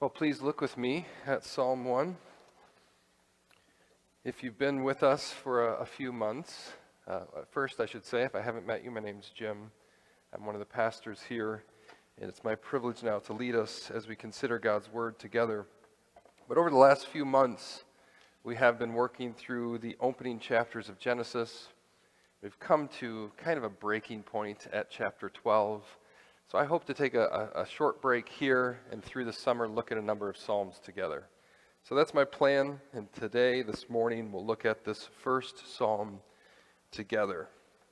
Well, please look with me at Psalm 1. If you've been with us for a few months, first I should say, if I haven't met you, my name's Jim. I'm one of the pastors here, and it's my privilege now to lead us as we consider God's Word together. But over the last few months, we have been working through the opening chapters of Genesis. We've come to kind of a breaking point at chapter 12. So I hope to take a short break here and through the summer look at a number of Psalms together. So that's my plan, and today, this morning, we'll look at this first Psalm together.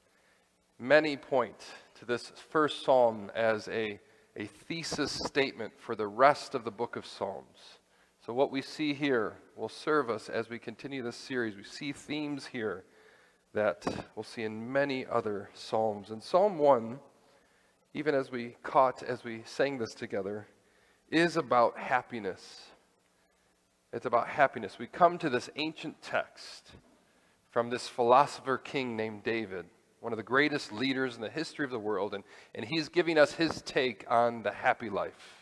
Many point to this first Psalm as a thesis statement for the rest of the book of Psalms. So what we see here will serve us as we continue this series. We see themes here that we'll see in many other Psalms. And Psalm 1, even as we sang this together, is about happiness. It's about happiness. We come to this ancient text from this philosopher king named David, one of the greatest leaders in the history of the world, and he's giving us his take on the happy life.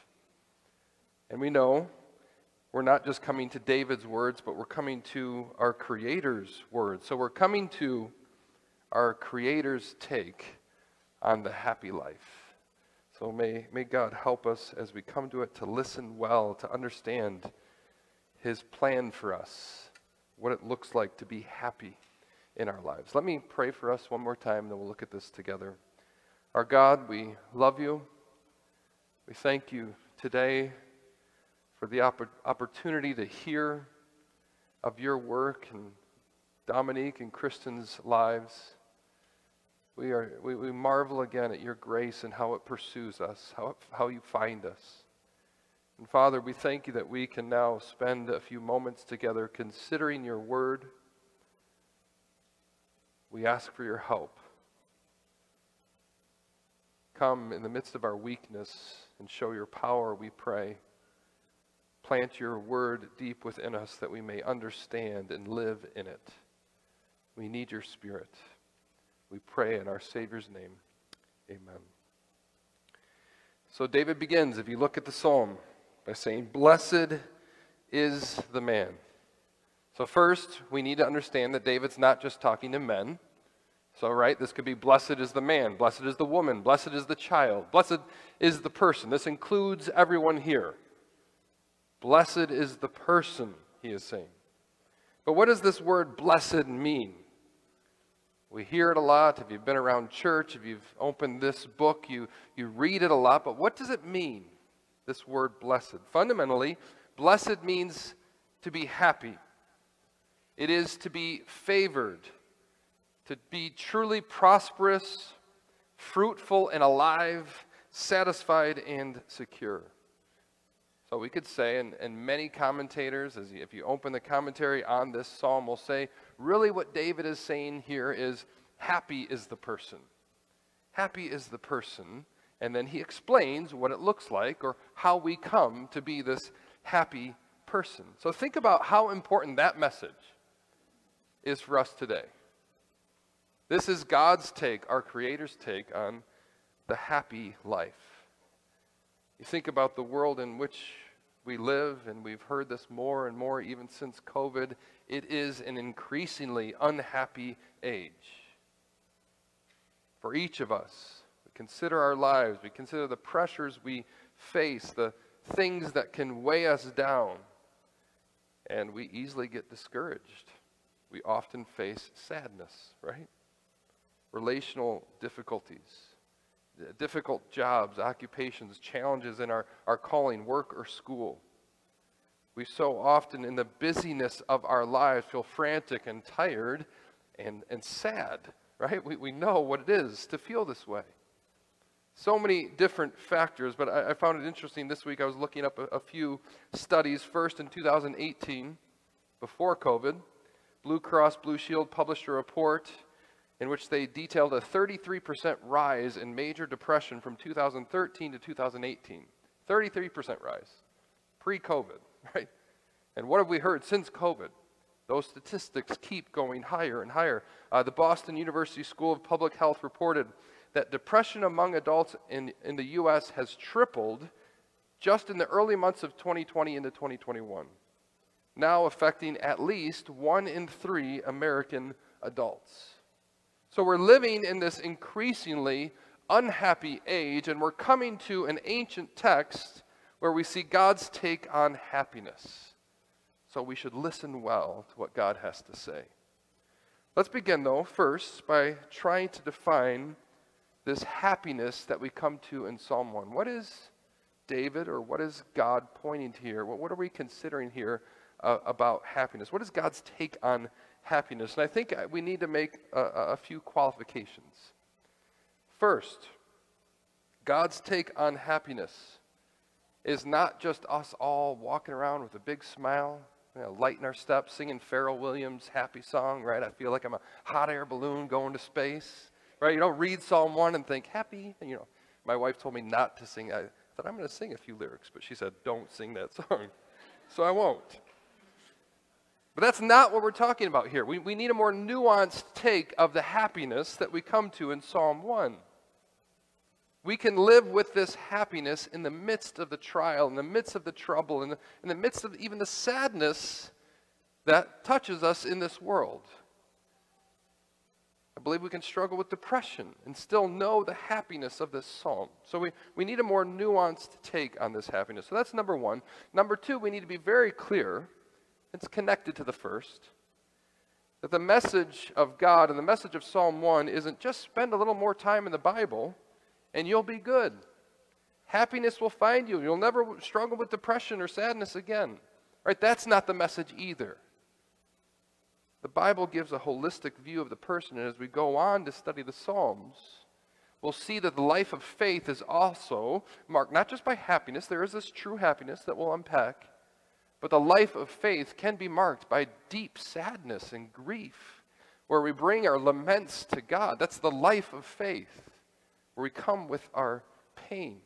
And we know we're not just coming to David's words, but we're coming to our Creator's words. So we're coming to our Creator's take on the happy life. So may God help us as we come to it to listen well, to understand His plan for us, what it looks like to be happy in our lives. Let me pray for us one more time, and then we'll look at this together. Our God, we love you. We thank you today for the opportunity to hear of your work in Dominique and Kristen's lives. We marvel again at your grace and how it pursues us, how you find us. And Father, we thank you that we can now spend a few moments together considering your word. We ask for your help. Come in the midst of our weakness and show your power, we pray. Plant your word deep within us that we may understand and live in it. We need your Spirit. We pray in our Savior's name. Amen. So David begins, if you look at the psalm, by saying, "Blessed is the man." So first, we need to understand that David's not just talking to men. So, right, this could be blessed is the man, blessed is the woman, blessed is the child, blessed is the person. This includes everyone here. Blessed is the person, he is saying. But what does this word blessed mean? We hear it a lot. If you've been around church, if you've opened this book, you read it a lot. But what does it mean, this word blessed? Fundamentally, blessed means to be happy. It is to be favored, to be truly prosperous, fruitful and alive, satisfied and secure. So we could say, and many commentators, if you open the commentary on this psalm, will say, really what David is saying here is, happy is the person. Happy is the person. And then he explains what it looks like or how we come to be this happy person. So think about how important that message is for us today. This is God's take, our Creator's take on the happy life. You think about the world in which we live, and we've heard this more and more even since COVID, it is an increasingly unhappy age. For each of us, we consider our lives, we consider the pressures we face, the things that can weigh us down, and we easily get discouraged. We often face sadness, right? Relational difficulties. Difficult jobs, occupations, challenges in our calling, work or school. We so often in the busyness of our lives feel frantic and tired and sad, right? We know what it is to feel this way. So many different factors, but I found it interesting this week. I was looking up a few studies. First, in 2018, before COVID, Blue Cross Blue Shield published a report in which they detailed a 33% rise in major depression from 2013 to 2018. 33% rise, pre-COVID, right? And what have we heard since COVID? Those statistics keep going higher and higher. The Boston University School of Public Health reported that depression among adults in the U.S. has tripled just in the early months of 2020 into 2021, now affecting at least 1 in 3 American adults. So we're living in this increasingly unhappy age, and we're coming to an ancient text where we see God's take on happiness. So we should listen well to what God has to say. Let's begin, though, first by trying to define this happiness that we come to in Psalm 1. What is David, or what is God pointing to here? What are we considering here about happiness? What is God's take on happiness? And I think we need to make a few qualifications. First, God's take on happiness is not just us all walking around with a big smile, lighting our steps, singing Pharrell Williams' happy song, right? I feel like I'm a hot air balloon going to space, right? You don't read Psalm 1 and think, happy. And, my wife told me not to sing. I thought, I'm going to sing a few lyrics, but she said, don't sing that song. So I won't. But that's not what we're talking about here. We need a more nuanced take of the happiness that we come to in Psalm 1. We can live with this happiness in the midst of the trial, in the midst of the trouble, in the midst of even the sadness that touches us in this world. I believe we can struggle with depression and still know the happiness of this psalm. So we need a more nuanced take on this happiness. So that's number one. Number two, we need to be very clear, it's connected to the first, that the message of God and the message of Psalm 1 isn't just spend a little more time in the Bible and you'll be good. Happiness will find you. You'll never struggle with depression or sadness again. Right? That's not the message either. The Bible gives a holistic view of the person, and as we go on to study the Psalms, we'll see that the life of faith is also marked not just by happiness, there is this true happiness that we'll unpack, but the life of faith can be marked by deep sadness and grief, where we bring our laments to God. That's the life of faith, where we come with our pain.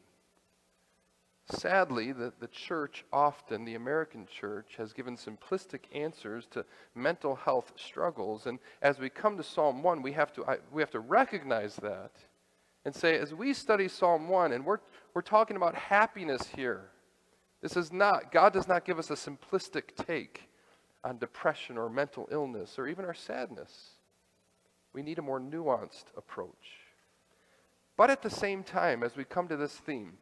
Sadly, the church often, the American church, has given simplistic answers to mental health struggles. And as we come to Psalm 1, we have to recognize that and say, as we study Psalm 1, and we're talking about happiness here, this is not, God does not give us a simplistic take on depression or mental illness or even our sadness. We need a more nuanced approach. But at the same time, as we come to this theme,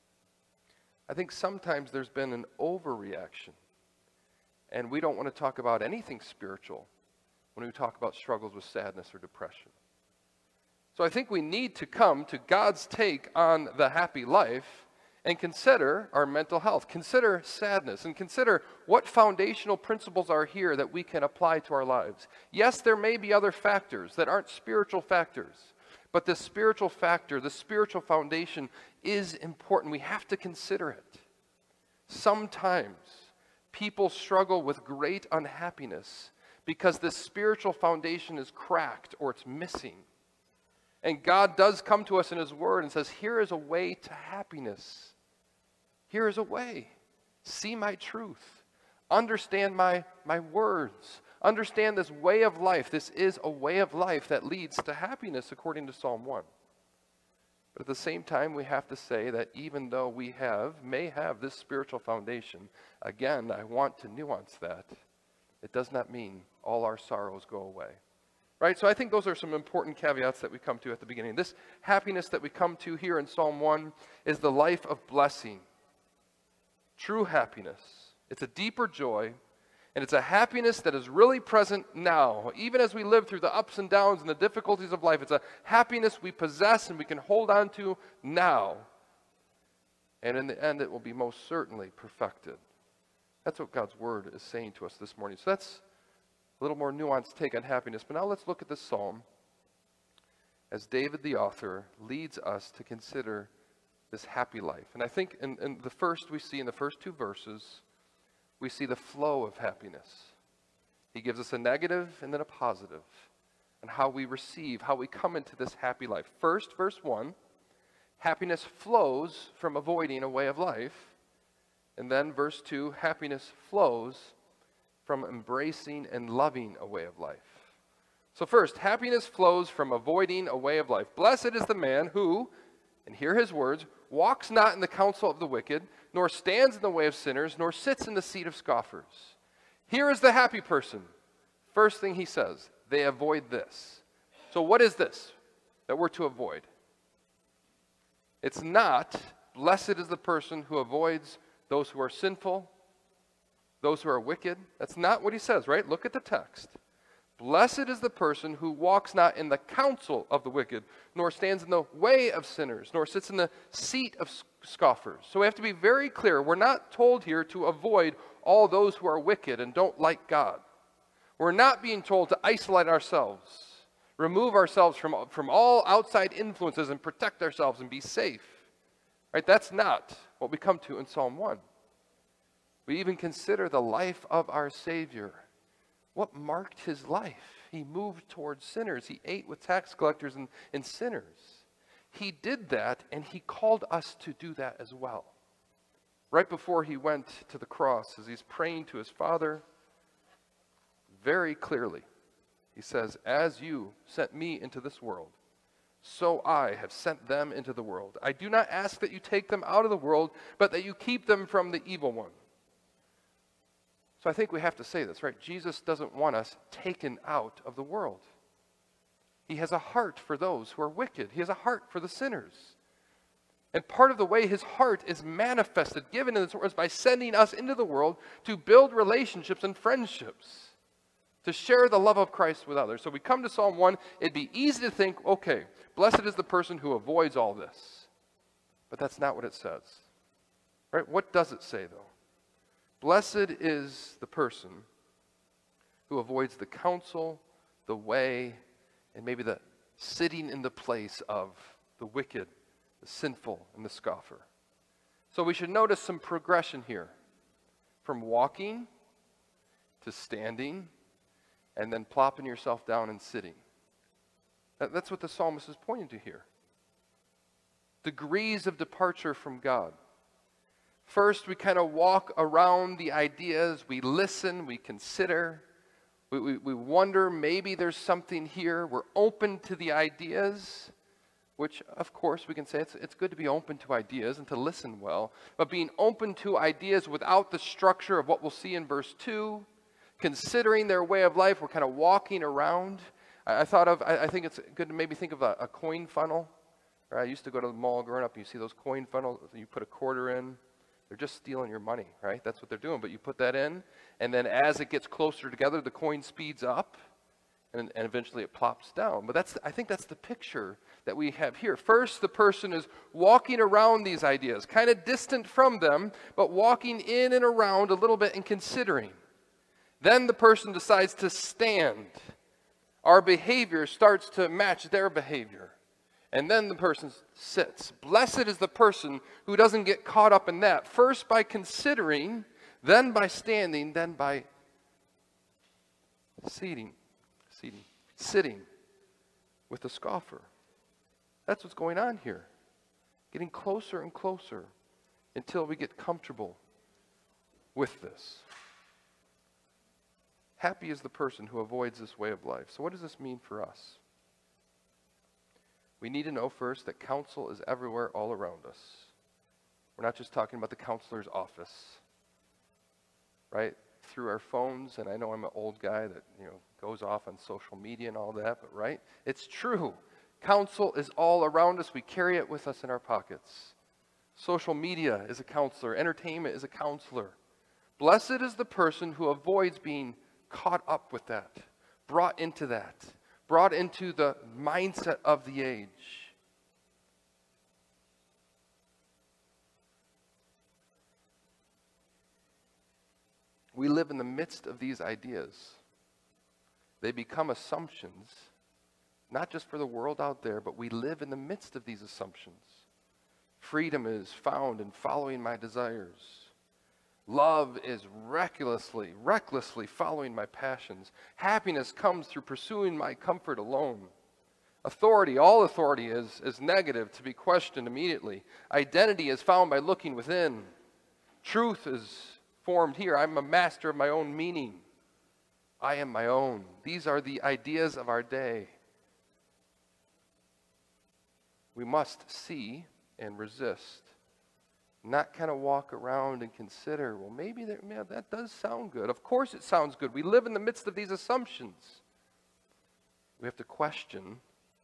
I think sometimes there's been an overreaction, and we don't want to talk about anything spiritual when we talk about struggles with sadness or depression. So I think we need to come to God's take on the happy life and consider our mental health, consider sadness, and consider what foundational principles are here that we can apply to our lives. Yes, there may be other factors that aren't spiritual factors, but the spiritual factor, the spiritual foundation is important. We have to consider it. Sometimes people struggle with great unhappiness because the spiritual foundation is cracked or it's missing. And God does come to us in His Word and says, here is a way to happiness. Here is a way. See my truth. Understand my words. Understand this way of life. This is a way of life that leads to happiness according to Psalm 1. But at the same time, we have to say that even though we may have this spiritual foundation, again, I want to nuance that. It does not mean all our sorrows go away. Right? So I think those are some important caveats that we come to at the beginning. This happiness that we come to here in Psalm 1 is the life of blessing. True happiness. It's a deeper joy. And it's a happiness that is really present now. Even as we live through the ups and downs and the difficulties of life, it's a happiness we possess and we can hold on to now. And in the end, it will be most certainly perfected. That's what God's Word is saying to us this morning. So that's a little more nuanced take on happiness. But now let's look at this psalm as David, the author, leads us to consider this happy life. And I think in the first two verses, we see the flow of happiness. He gives us a negative and then a positive, and how we receive, how we come into this happy life. First, verse 1, happiness flows from avoiding a way of life. And then verse 2, happiness flows from embracing and loving a way of life. So first, happiness flows from avoiding a way of life. Blessed is the man who, and hear his words, walks not in the counsel of the wicked, nor stands in the way of sinners, nor sits in the seat of scoffers. Here is the happy person. First thing he says, they avoid this. So what is this that we're to avoid? It's not, blessed is the person who avoids those who are sinful, those who are wicked. That's not what he says, right? Look at the text. Blessed is the person who walks not in the counsel of the wicked, nor stands in the way of sinners, nor sits in the seat of scoffers. So we have to be very clear. We're not told here to avoid all those who are wicked and don't like God. We're not being told to isolate ourselves, remove ourselves from all outside influences and protect ourselves and be safe. Right? That's not what we come to in Psalm 1. We even consider the life of our Savior. What marked his life? He moved towards sinners. He ate with tax collectors and sinners. He did that, and he called us to do that as well. Right before he went to the cross, as he's praying to his Father, very clearly, he says, as you sent me into this world, so I have sent them into the world. I do not ask that you take them out of the world, but that you keep them from the evil one. So I think we have to say this, right? Jesus doesn't want us taken out of the world. He has a heart for those who are wicked. He has a heart for the sinners. And part of the way his heart is manifested, given in this world, is by sending us into the world to build relationships and friendships, to share the love of Christ with others. So we come to Psalm 1, it'd be easy to think, okay, blessed is the person who avoids all this. But that's not what it says. Right? What does it say, though? Blessed is the person who avoids the counsel, the way, and maybe the sitting in the place of the wicked, the sinful, and the scoffer. So we should notice some progression here. From walking to standing, and then plopping yourself down and sitting. That's what the psalmist is pointing to here. Degrees of departure from God. First, we kind of walk around the ideas. We listen, we consider. We wonder, maybe there's something here. We're open to the ideas, which, of course, we can say it's good to be open to ideas and to listen well. But being open to ideas without the structure of what we'll see in verse 2, considering their way of life, we're kind of walking around. I think it's good to maybe think of a coin funnel. Right? I used to go to the mall growing up, and you see those coin funnels, you put a quarter in. They're just stealing your money, right? That's what they're doing. But you put that in, and then as it gets closer together, the coin speeds up, and eventually it plops down. But I think that's the picture that we have here. First, the person is walking around these ideas, kind of distant from them, but walking in and around a little bit and considering. Then the person decides to stand. Our behavior starts to match their behavior. And then the person sits. Blessed is the person who doesn't get caught up in that. First by considering, then by standing, then by sitting with the scoffer. That's what's going on here. Getting closer and closer until we get comfortable with this. Happy is the person who avoids this way of life. So what does this mean for us? We need to know first that counsel is everywhere all around us. We're not just talking about the counselor's office, right? Through our phones, and I know I'm an old guy that, goes off on social media and all that, but right? It's true. Counsel is all around us. We carry it with us in our pockets. Social media is a counselor. Entertainment is a counselor. Blessed is the person who avoids being caught up with that, brought into that, brought into the mindset of the age. We live in the midst of these ideas. They become assumptions, not just for the world out there, but we live in the midst of these assumptions. Freedom is found in following my desires. Love is recklessly following my passions. Happiness comes through pursuing my comfort alone. Authority, all authority is negative, to be questioned immediately. Identity is found by looking within. Truth is formed here. I'm a master of my own meaning. I am my own. These are the ideas of our day. We must see and resist Not kind of walk around and consider, well, maybe that does sound good. Of course it sounds good. We live in the midst of these assumptions. We have to question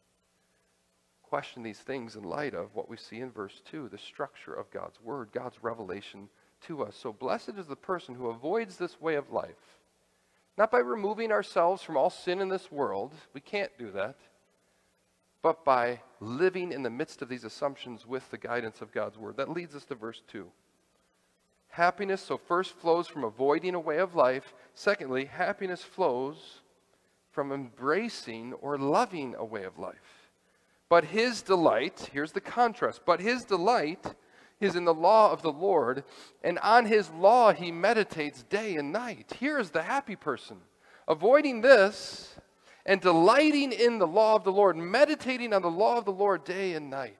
these things in light of what we see in verse 2, the structure of God's word, God's revelation to us. So blessed is the person who avoids this way of life, not by removing ourselves from all sin in this world. We can't do that. But by living in the midst of these assumptions with the guidance of God's word. That leads us to verse 2. Happiness, so first flows from avoiding a way of life. Secondly, happiness flows from embracing or loving a way of life. But his delight, here's the contrast, but his delight is in the law of the Lord, and on his law he meditates day and night. Here is the happy person, avoiding this and delighting in the law of the Lord, meditating on the law of the Lord day and night.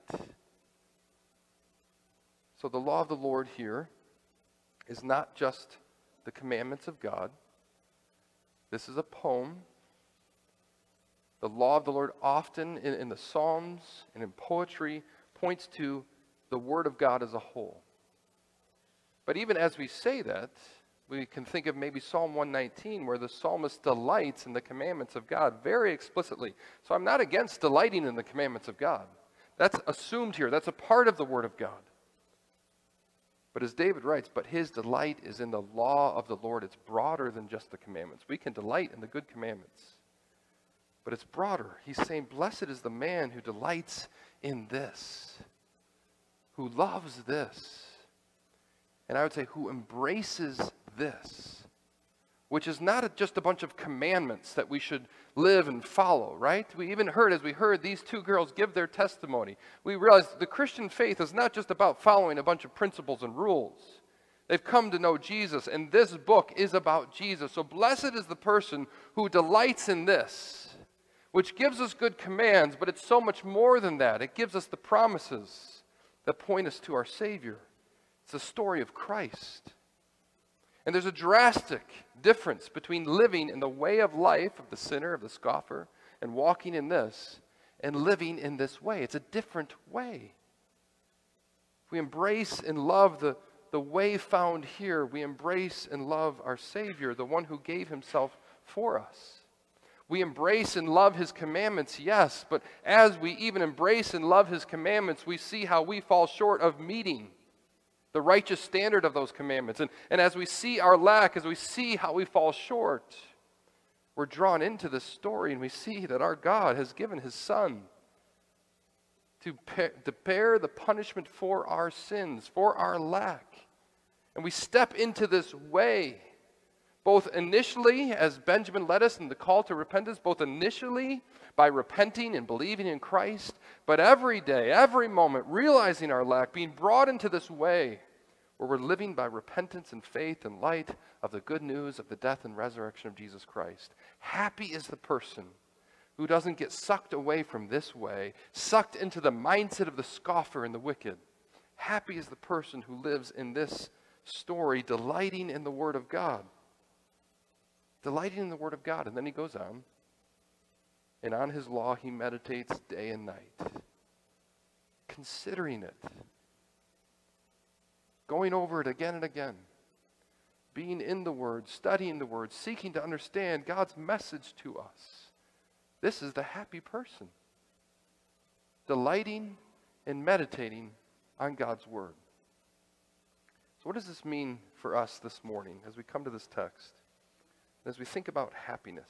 So the law of the Lord here is not just the commandments of God. This is a poem. The law of the Lord often in the Psalms and in poetry points to the Word of God as a whole. But even as we say that, we can think of maybe Psalm 119, where the psalmist delights in the commandments of God very explicitly. So I'm not against delighting in the commandments of God. That's assumed here. That's a part of the Word of God. But as David writes, but his delight is in the law of the Lord. It's broader than just the commandments. We can delight in the good commandments, but it's broader. He's saying, blessed is the man who delights in this, who loves this, and I would say who embraces this, which is not just a bunch of commandments that we should live and follow, right? We even heard, as we heard these two girls give their testimony, we realized the Christian faith is not just about following a bunch of principles and rules. They've come to know Jesus, and this book is about Jesus. So blessed is the person who delights in this, which gives us good commands, but it's so much more than that. It gives us the promises that point us to our Savior. It's the story of Christ. And there's a drastic difference between living in the way of life of the sinner, of the scoffer, and walking in this, and living in this way. It's a different way. If we embrace and love the way found here, we embrace and love our Savior, the one who gave himself for us. We embrace and love his commandments, yes, but as we even embrace and love his commandments, we see how we fall short of meeting the righteous standard of those commandments. And as we see our lack, as we see how we fall short, we're drawn into this story, and we see that our God has given his Son to bear the punishment for our sins, for our lack. And we step into this way, both initially, as Benjamin led us in the call to repentance, both initially by repenting and believing in Christ, but every day, every moment, realizing our lack, being brought into this way where we're living by repentance and faith in light of the good news of the death and resurrection of Jesus Christ. Happy is the person who doesn't get sucked away from this way, sucked into the mindset of the scoffer and the wicked. Happy is the person who lives in this story, delighting in the Word of God. Delighting in the Word of God. And then he goes on, and on his law he meditates day and night, considering it, going over it again and again, being in the Word, studying the Word, seeking to understand God's message to us. This is the happy person, delighting and meditating on God's Word. So what does this mean for us this morning as we come to this text? As we think about happiness,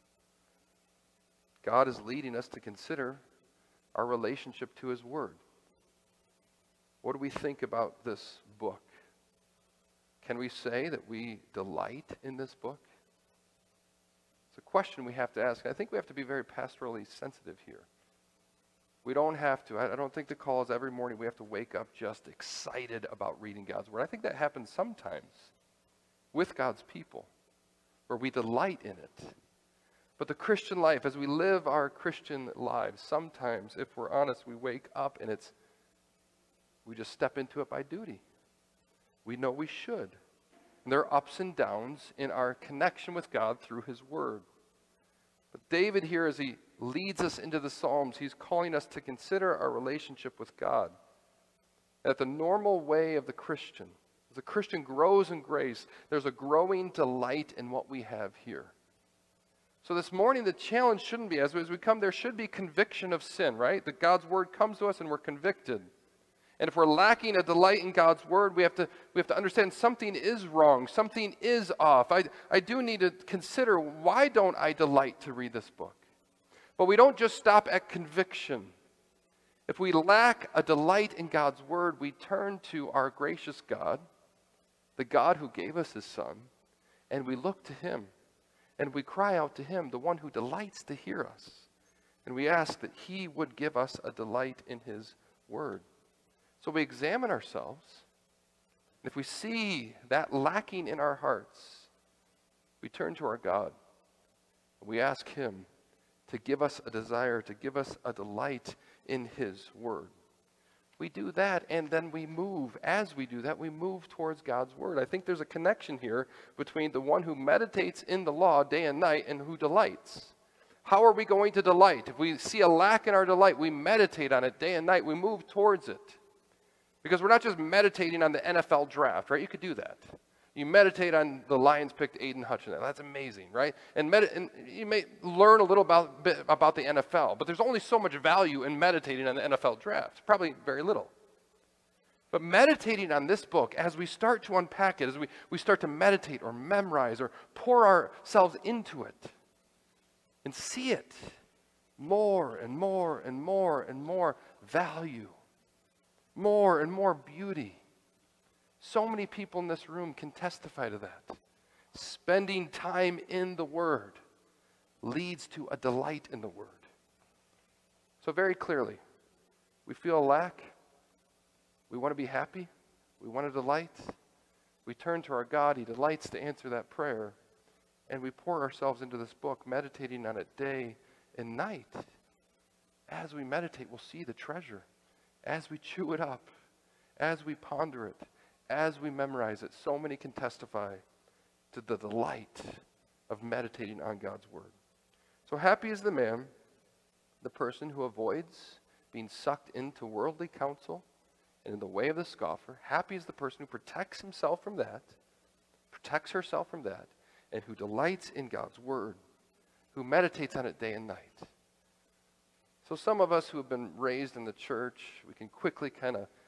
God is leading us to consider our relationship to his Word. What do we think about this book? Can we say that we delight in this book? It's a question we have to ask. I think we have to be very pastorally sensitive here. We don't have to. I don't think the call is every morning we have to wake up just excited about reading God's Word. I think that happens sometimes with God's people, where we delight in it. But the Christian life, as we live our Christian lives, sometimes, if we're honest, we wake up and we just step into it by duty. We know we should. And there are ups and downs in our connection with God through his Word. But David here, as he leads us into the Psalms, he's calling us to consider our relationship with God. That the normal way of the Christian, as the Christian grows in grace, there's a growing delight in what we have here. So this morning, the challenge shouldn't be, as we come, there should be conviction of sin, right? That God's word comes to us and we're convicted. And if we're lacking a delight in God's word, we have to understand something is wrong, something is off. I do need to consider, why don't I delight to read this book? But we don't just stop at conviction. If we lack a delight in God's word, we turn to our gracious God, the God who gave us his Son, and we look to him. And we cry out to him, the one who delights to hear us. And we ask that he would give us a delight in his word. So we examine ourselves. And if we see that lacking in our hearts, we turn to our God. And we ask him to give us a desire, to give us a delight in his word. We do that, and then we move. As we do that, we move towards God's word. I think there's a connection here between the one who meditates in the law day and night and who delights. How are we going to delight? If we see a lack in our delight, we meditate on it day and night. We move towards it. Because we're not just meditating on the NFL draft, right? You could do that. You meditate on the Lions picked Aiden Hutchinson. That's amazing, right? And you may learn a little bit about the NFL, but there's only so much value in meditating on the NFL draft. Probably very little. But meditating on this book, as we start to unpack it, as we start to meditate or memorize or pour ourselves into it and see it, more and more and more and more value, more and more beauty. So many people in this room can testify to that. Spending time in the Word leads to a delight in the Word. So very clearly, we feel a lack. We want to be happy. We want to delight. We turn to our God. He delights to answer that prayer. And we pour ourselves into this book, meditating on it day and night. As we meditate, we'll see the treasure. As we chew it up, as we ponder it, as we memorize it, so many can testify to the delight of meditating on God's word. So happy is the man, the person who avoids being sucked into worldly counsel and in the way of the scoffer. Happy is the person who protects himself from that, protects herself from that, and who delights in God's word, who meditates on it day and night. So some of us who have been raised in the church, we can quickly kind of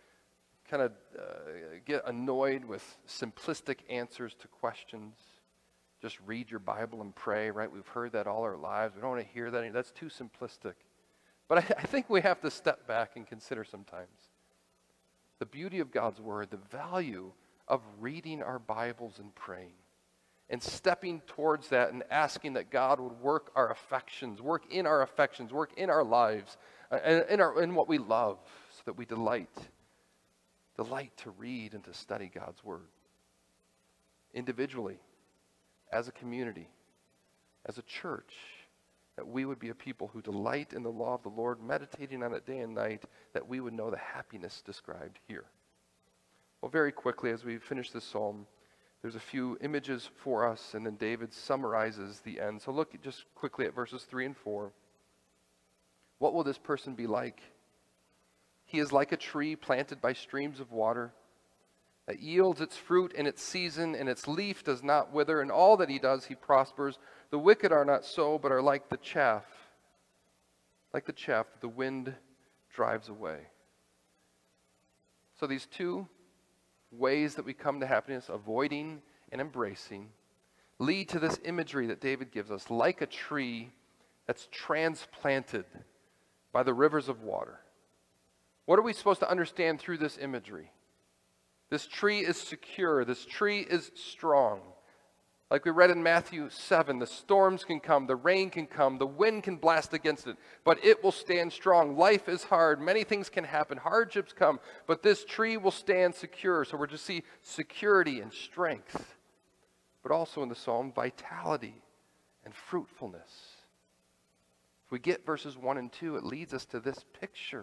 get annoyed with simplistic answers to questions. Just read your Bible and pray, right? We've heard that all our lives. We don't want to hear that. That's too simplistic. But I think we have to step back and consider sometimes the beauty of God's word, the value of reading our Bibles and praying, and stepping towards that and asking that God would work our affections, work in our lives, in what we love, so that we delight to read and to study God's word. Individually, as a community, as a church, that we would be a people who delight in the law of the Lord, meditating on it day and night, that we would know the happiness described here. Well, very quickly, as we finish this psalm, there's a few images for us, and then David summarizes the end. So look just quickly at verses 3 and 4. What will this person be like? He is like a tree planted by streams of water that yields its fruit in its season, and its leaf does not wither. In all that he does, he prospers. The wicked are not so, but are like the chaff that the wind drives away. So these two ways that we come to happiness, avoiding and embracing, lead to this imagery that David gives us, like a tree that's transplanted by the rivers of water. What are we supposed to understand through this imagery? This tree is secure. This tree is strong. Like we read in Matthew 7, the storms can come, the rain can come, the wind can blast against it, but it will stand strong. Life is hard. Many things can happen. Hardships come, but this tree will stand secure. So we're to see security and strength, but also in the psalm, vitality and fruitfulness. If we get verses 1 and 2, it leads us to this picture.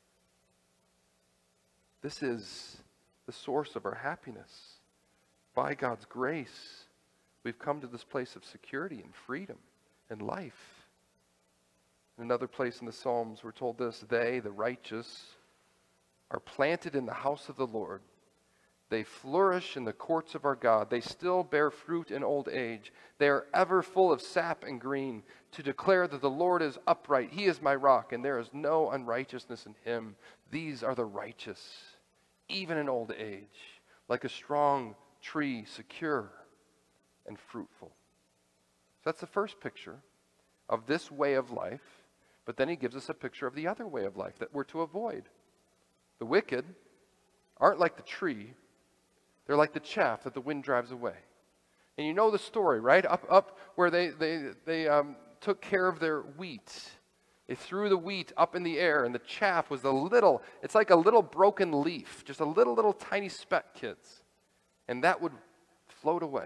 This is the source of our happiness. By God's grace, we've come to this place of security and freedom and life. In another place in the Psalms, we're told this: they, the righteous, are planted in the house of the Lord. They flourish in the courts of our God. They still bear fruit in old age. They are ever full of sap and green, to declare that the Lord is upright. He is my rock, and there is no unrighteousness in him. These are the righteous, even in old age, like a strong tree, secure and fruitful. So that's the first picture of this way of life. But then he gives us a picture of the other way of life that we're to avoid. The wicked aren't like the tree. They're like the chaff that the wind drives away. And you know the story, right? Up where they took care of their wheat. They threw the wheat up in the air, and the chaff was it's like a little broken leaf, just a little tiny speck, kids. And that would float away.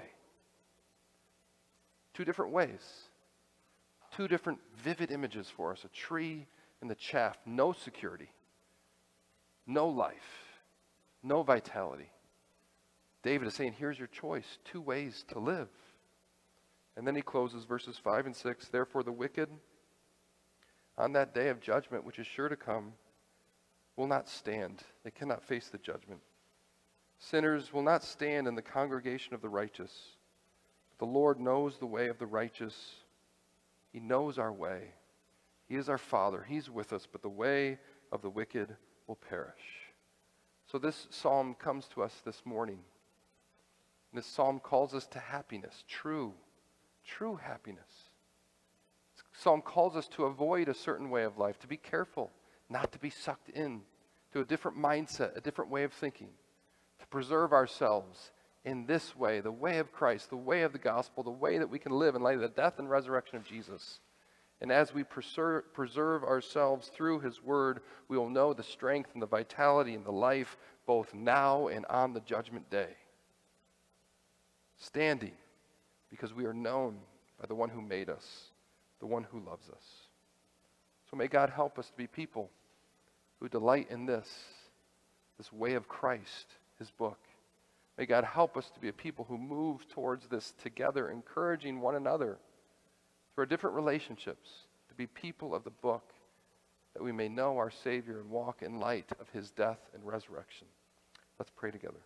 Two different ways. Two different vivid images for us. A tree and the chaff. No security. No life. No vitality. David is saying, here's your choice. Two ways to live. And then he closes verses 5 and 6. Therefore the wicked, on that day of judgment, which is sure to come, will not stand. They cannot face the judgment. Sinners will not stand in the congregation of the righteous. But the Lord knows the way of the righteous. He knows our way. He is our Father. He's with us, but the way of the wicked will perish. So this psalm comes to us this morning. This psalm calls us to happiness, true happiness. This psalm calls us to avoid a certain way of life, to be careful not to be sucked in to a different mindset, a different way of thinking, to preserve ourselves in this way, the way of Christ, the way of the gospel, the way that we can live in light of the death and resurrection of Jesus. And as we preserve ourselves through his word, we will know the strength and the vitality and the life both now and on the judgment day. Standing because we are known by the one who made us, the one who loves us. So may God help us to be people who delight in this way of Christ, his book. May God help us to be a people who move towards this together, encouraging one another through our different relationships, to be people of the book, that we may know our Savior and walk in light of his death and resurrection. Let's pray together.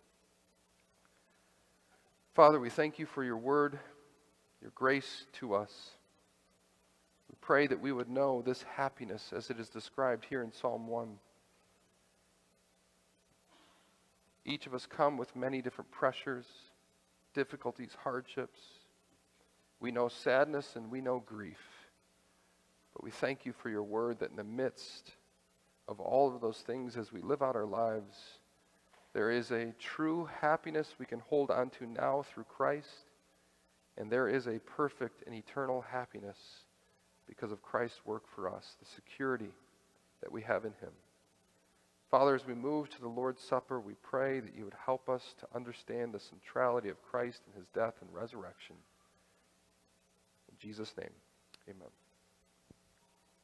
Father, we thank you for your word, your grace to us. We pray that we would know this happiness as it is described here in Psalm 1. Each of us come with many different pressures, difficulties, hardships. We know sadness and we know grief. But we thank you for your word that in the midst of all of those things as we live out our lives, there is a true happiness we can hold on to now through Christ, and there is a perfect and eternal happiness because of Christ's work for us, the security that we have in him. Father, as we move to the Lord's Supper, we pray that you would help us to understand the centrality of Christ and his death and resurrection. In Jesus' name, amen.